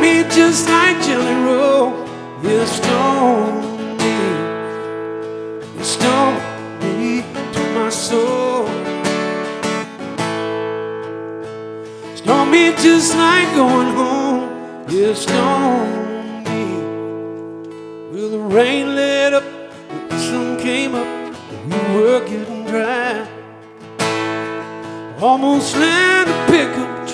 me just like Jelly Roll. You stone me. You stone me to my soul. Stone me just like going home. You stone me. Well, the rain let up, the sun came up, and we were getting dry. Almost land a pickup